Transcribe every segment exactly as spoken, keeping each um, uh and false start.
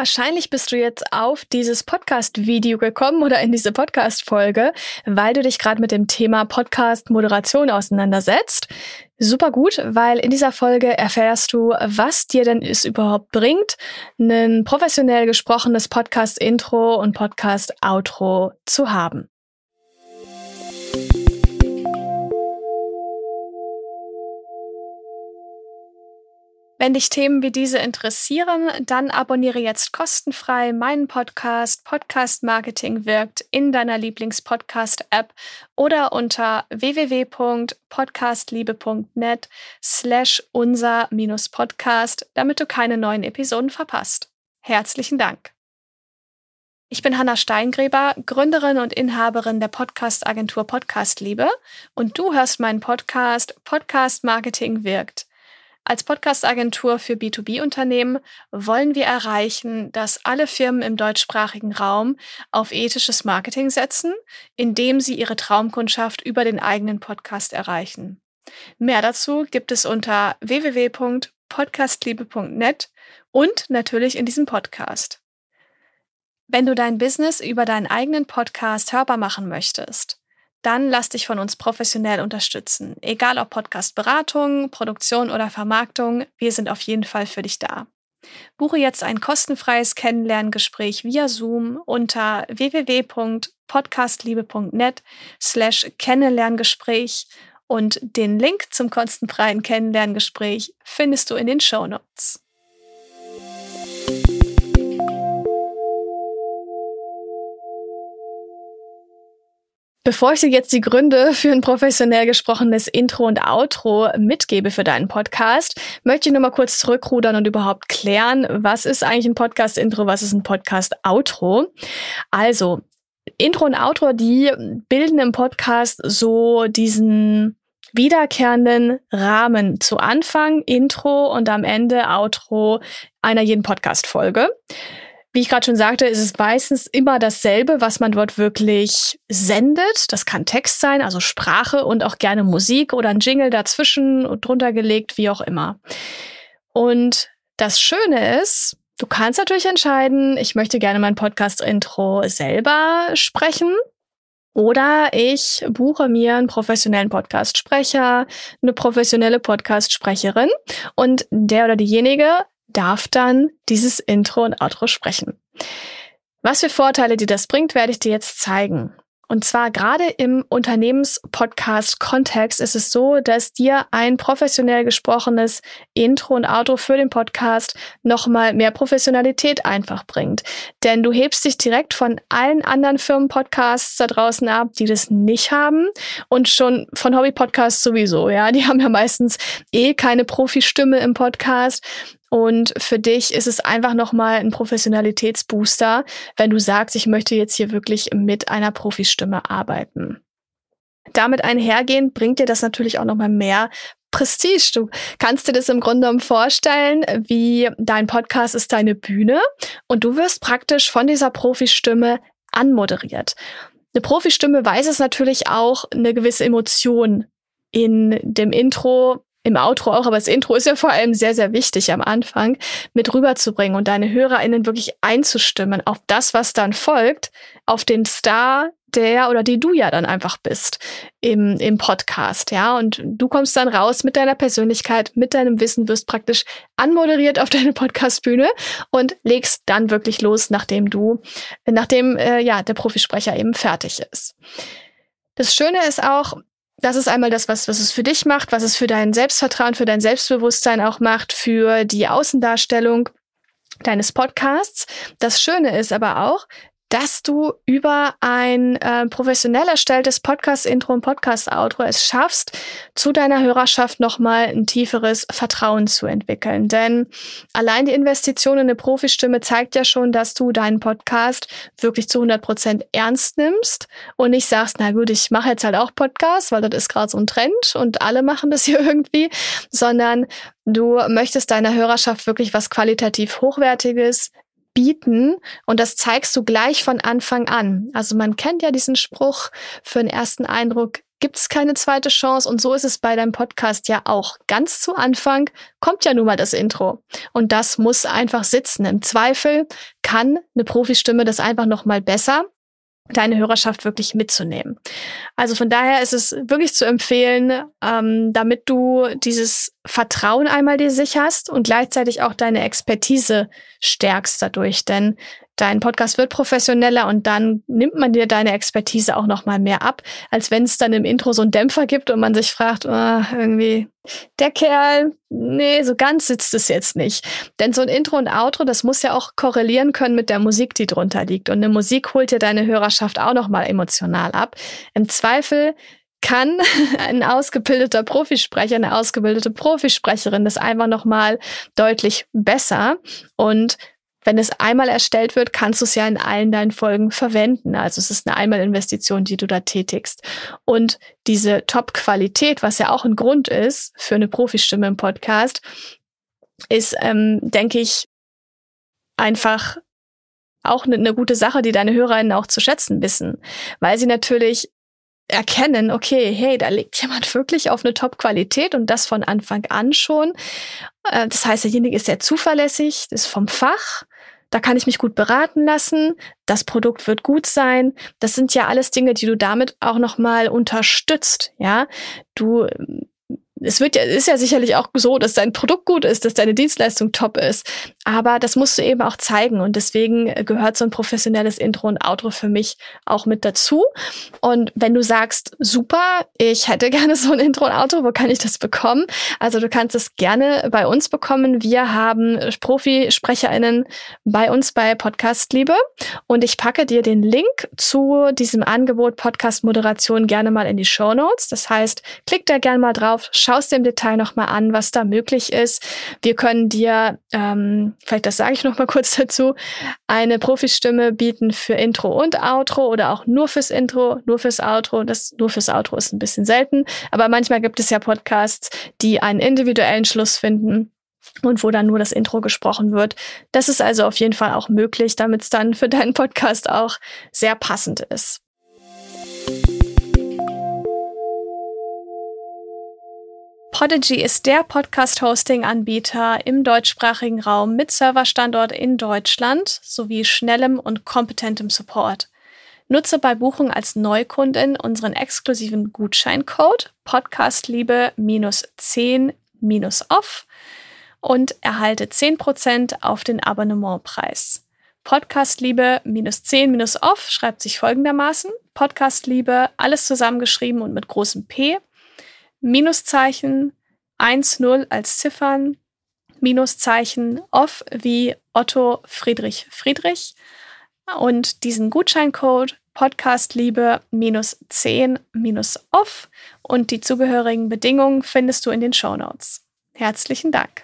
Wahrscheinlich bist du jetzt auf dieses Podcast-Video gekommen oder in diese Podcast-Folge, weil du dich gerade mit dem Thema Podcast-Moderation auseinandersetzt. Super gut, weil in dieser Folge erfährst du, was dir denn es überhaupt bringt, ein professionell gesprochenes Podcast-Intro und Podcast-Outro zu haben. Wenn dich Themen wie diese interessieren, dann abonniere jetzt kostenfrei meinen Podcast Podcast Marketing wirkt in deiner Lieblings-Podcast-App oder unter www.podcastliebe.net slash unser minus Podcast, damit du keine neuen Episoden verpasst. Herzlichen Dank. Ich bin Hanna Steingräber, Gründerin und Inhaberin der Podcast-Agentur Podcastliebe und du hörst meinen Podcast Podcast Marketing wirkt. Als Podcast-Agentur für B zwei B-Unternehmen wollen wir erreichen, dass alle Firmen im deutschsprachigen Raum auf ethisches Marketing setzen, indem sie ihre Traumkundschaft über den eigenen Podcast erreichen. Mehr dazu gibt es unter w w w punkt podcastliebe punkt net und natürlich in diesem Podcast. Wenn du dein Business über deinen eigenen Podcast hörbar machen möchtest, dann lass dich von uns professionell unterstützen. Egal ob Podcast-Beratung, Produktion oder Vermarktung, wir sind auf jeden Fall für dich da. Buche jetzt ein kostenfreies Kennenlerngespräch via Zoom unter w w w punkt podcastliebe punkt net slash Kennenlerngespräch und den Link zum kostenfreien Kennenlerngespräch findest du in den Shownotes. Bevor ich dir jetzt die Gründe für ein professionell gesprochenes Intro und Outro mitgebe für deinen Podcast, möchte ich nochmal kurz zurückrudern und überhaupt klären, was ist eigentlich ein Podcast-Intro, was ist ein Podcast-Outro. Also, Intro und Outro, die bilden im Podcast so diesen wiederkehrenden Rahmen zu Anfang, Intro und am Ende Outro einer jeden Podcast-Folge. Wie ich gerade schon sagte, ist es meistens immer dasselbe, was man dort wirklich sendet. Das kann Text sein, also Sprache und auch gerne Musik oder ein Jingle dazwischen und drunter gelegt, wie auch immer. Und das Schöne ist, du kannst natürlich entscheiden, ich möchte gerne mein Podcast-Intro selber sprechen. Oder ich buche mir einen professionellen Podcast-Sprecher, eine professionelle Podcast-Sprecherin und der oder diejenige darf dann dieses Intro und Outro sprechen. Was für Vorteile dir das bringt, werde ich dir jetzt zeigen. Und zwar gerade im Unternehmens-Podcast-Kontext ist es so, dass dir ein professionell gesprochenes Intro und Outro für den Podcast nochmal mehr Professionalität einfach bringt. Denn du hebst dich direkt von allen anderen Firmen-Podcasts da draußen ab, die das nicht haben und schon von Hobby-Podcasts sowieso. Ja, die haben ja meistens eh keine Profi-Stimme im Podcast. Und für dich ist es einfach nochmal ein Professionalitätsbooster, wenn du sagst, ich möchte jetzt hier wirklich mit einer Profistimme arbeiten. Damit einhergehend bringt dir das natürlich auch nochmal mehr Prestige. Du kannst dir das im Grunde genommen vorstellen, wie dein Podcast ist deine Bühne und du wirst praktisch von dieser Profistimme anmoderiert. Eine Profistimme weiß es natürlich auch, eine gewisse Emotion in dem Intro, im Outro auch, aber das Intro ist ja vor allem sehr, sehr wichtig am Anfang, mit rüberzubringen und deine HörerInnen wirklich einzustimmen auf das, was dann folgt, auf den Star, der oder die du ja dann einfach bist im, im Podcast, ja. Und du kommst dann raus mit deiner Persönlichkeit, mit deinem Wissen, wirst praktisch anmoderiert auf deine Podcastbühne und legst dann wirklich los, nachdem du, nachdem, äh, ja, der Profisprecher eben fertig ist. Das Schöne ist auch, das ist einmal das, was, was es für dich macht, was es für dein Selbstvertrauen, für dein Selbstbewusstsein auch macht, für die Außendarstellung deines Podcasts. Das Schöne ist aber auch, dass du über ein äh, professionell erstelltes Podcast-Intro und Podcast-Outro es schaffst, zu deiner Hörerschaft nochmal ein tieferes Vertrauen zu entwickeln. Denn allein die Investition in eine Profistimme zeigt ja schon, dass du deinen Podcast wirklich zu hundert Prozent ernst nimmst und nicht sagst, na gut, ich mache jetzt halt auch Podcasts, weil das ist gerade so ein Trend und alle machen das hier irgendwie, sondern du möchtest deiner Hörerschaft wirklich was qualitativ Hochwertiges bieten und das zeigst du gleich von Anfang an. Also man kennt ja diesen Spruch, für den ersten Eindruck gibt es keine zweite Chance. Und so ist es bei deinem Podcast ja auch. Ganz zu Anfang kommt ja nun mal das Intro. Und das muss einfach sitzen. Im Zweifel kann eine Profistimme das einfach noch mal besser, deine Hörerschaft wirklich mitzunehmen. Also von daher ist es wirklich zu empfehlen, ähm, damit du dieses Vertrauen einmal dir sicherst und gleichzeitig auch deine Expertise stärkst dadurch. Denn dein Podcast wird professioneller und dann nimmt man dir deine Expertise auch noch mal mehr ab, als wenn es dann im Intro so einen Dämpfer gibt und man sich fragt, oh, irgendwie, der Kerl, nee, so ganz sitzt es jetzt nicht. Denn so ein Intro und Outro, das muss ja auch korrelieren können mit der Musik, die drunter liegt. Und eine Musik holt dir deine Hörerschaft auch noch mal emotional ab. Im Zweifel kann ein ausgebildeter Profisprecher, eine ausgebildete Profisprecherin das einfach noch mal deutlich besser. Und wenn es einmal erstellt wird, kannst du es ja in allen deinen Folgen verwenden. Also es ist eine Einmalinvestition, die du da tätigst. Und diese Top-Qualität, was ja auch ein Grund ist für eine Profistimme im Podcast, ist, ähm, denke ich, einfach auch eine, eine gute Sache, die deine HörerInnen auch zu schätzen wissen. Weil sie natürlich erkennen, okay, hey, da legt jemand wirklich auf eine Top-Qualität und das von Anfang an schon. Äh, das heißt, derjenige ist sehr zuverlässig, ist vom Fach. Da kann ich mich gut beraten lassen. Das Produkt wird gut sein. Das sind ja alles Dinge, die du damit auch noch mal unterstützt. Ja, du Es wird ja, ist ja sicherlich auch so, dass dein Produkt gut ist, dass deine Dienstleistung top ist. Aber das musst du eben auch zeigen. Und deswegen gehört so ein professionelles Intro und Outro für mich auch mit dazu. Und wenn du sagst, super, ich hätte gerne so ein Intro und Outro, wo kann ich das bekommen? Also du kannst es gerne bei uns bekommen. Wir haben ProfisprecherInnen bei uns bei Podcast Liebe. Und ich packe dir den Link zu diesem Angebot Podcast-Moderation gerne mal in die Shownotes. Das heißt, klick da gerne mal drauf, schaust dir im Detail nochmal an, was da möglich ist. Wir können dir, ähm, vielleicht das sage ich noch mal kurz dazu, eine Profistimme bieten für Intro und Outro oder auch nur fürs Intro, nur fürs Outro. Das nur fürs Outro ist ein bisschen selten, aber manchmal gibt es ja Podcasts, die einen individuellen Schluss finden und wo dann nur das Intro gesprochen wird. Das ist also auf jeden Fall auch möglich, damit es dann für deinen Podcast auch sehr passend ist. Podigy ist der Podcast-Hosting-Anbieter im deutschsprachigen Raum mit Serverstandort in Deutschland sowie schnellem und kompetentem Support. Nutze bei Buchung als Neukundin unseren exklusiven Gutscheincode podcastliebe zehn off und erhalte zehn Prozent auf den Abonnementpreis. Podcastliebe zehn off schreibt sich folgendermaßen: Podcastliebe, alles zusammengeschrieben und mit großem P, Minuszeichen, eins null als Ziffern, Minuszeichen, off wie Otto Friedrich Friedrich und diesen Gutscheincode Podcastliebe zehn off und die zugehörigen Bedingungen findest du in den Shownotes. Herzlichen Dank.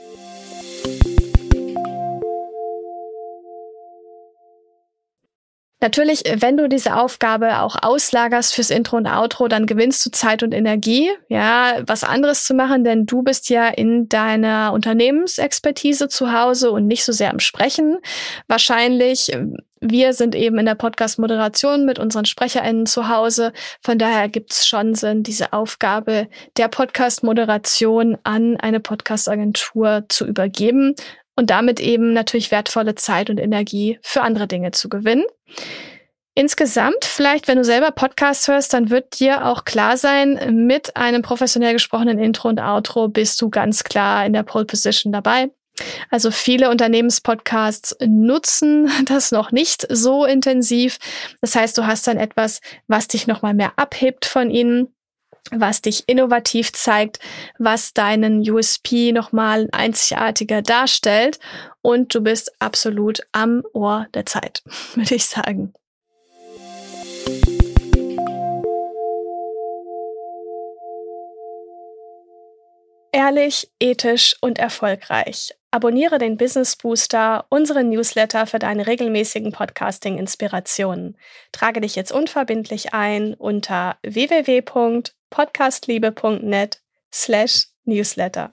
Natürlich, wenn du diese Aufgabe auch auslagerst fürs Intro und Outro, dann gewinnst du Zeit und Energie, ja, was anderes zu machen, denn du bist ja in deiner Unternehmensexpertise zu Hause und nicht so sehr am Sprechen. Wahrscheinlich, wir sind eben in der Podcast-Moderation mit unseren SprecherInnen zu Hause. Von daher gibt es schon Sinn, diese Aufgabe der Podcast-Moderation an eine Podcast-Agentur zu übergeben und damit eben natürlich wertvolle Zeit und Energie für andere Dinge zu gewinnen. Insgesamt, vielleicht, wenn du selber Podcasts hörst, dann wird dir auch klar sein, mit einem professionell gesprochenen Intro und Outro bist du ganz klar in der Pole Position dabei. Also viele Unternehmenspodcasts nutzen das noch nicht so intensiv. Das heißt, du hast dann etwas, was dich nochmal mehr abhebt von ihnen, was dich innovativ zeigt, was deinen U S P nochmal einzigartiger darstellt und du bist absolut am Ohr der Zeit, würde ich sagen. Ehrlich, ethisch und erfolgreich. Abonniere den Business Booster, unseren Newsletter für deine regelmäßigen Podcasting-Inspirationen. Trage dich jetzt unverbindlich ein unter w w w punkt podcastliebe punkt net slash newsletter.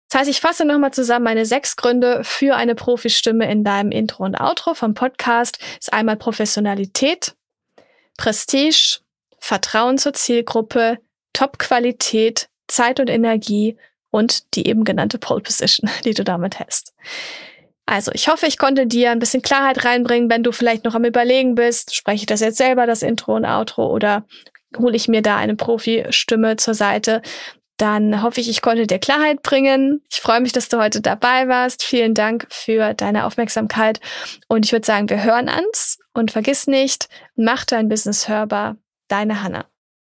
Das heißt, ich fasse nochmal zusammen meine sechs Gründe für eine Profistimme in deinem Intro und Outro vom Podcast. Das ist einmal Professionalität, Prestige, Vertrauen zur Zielgruppe, Top-Qualität, Zeit und Energie und die eben genannte Pole Position, die du damit hast. Also, ich hoffe, ich konnte dir ein bisschen Klarheit reinbringen, wenn du vielleicht noch am Überlegen bist, spreche ich das jetzt selber, das Intro und Outro, oder hole ich mir da eine Profi-Stimme zur Seite. Dann hoffe ich, ich konnte dir Klarheit bringen. Ich freue mich, dass du heute dabei warst. Vielen Dank für deine Aufmerksamkeit. Und ich würde sagen, wir hören uns. Und vergiss nicht, mach dein Business hörbar. Deine Hannah.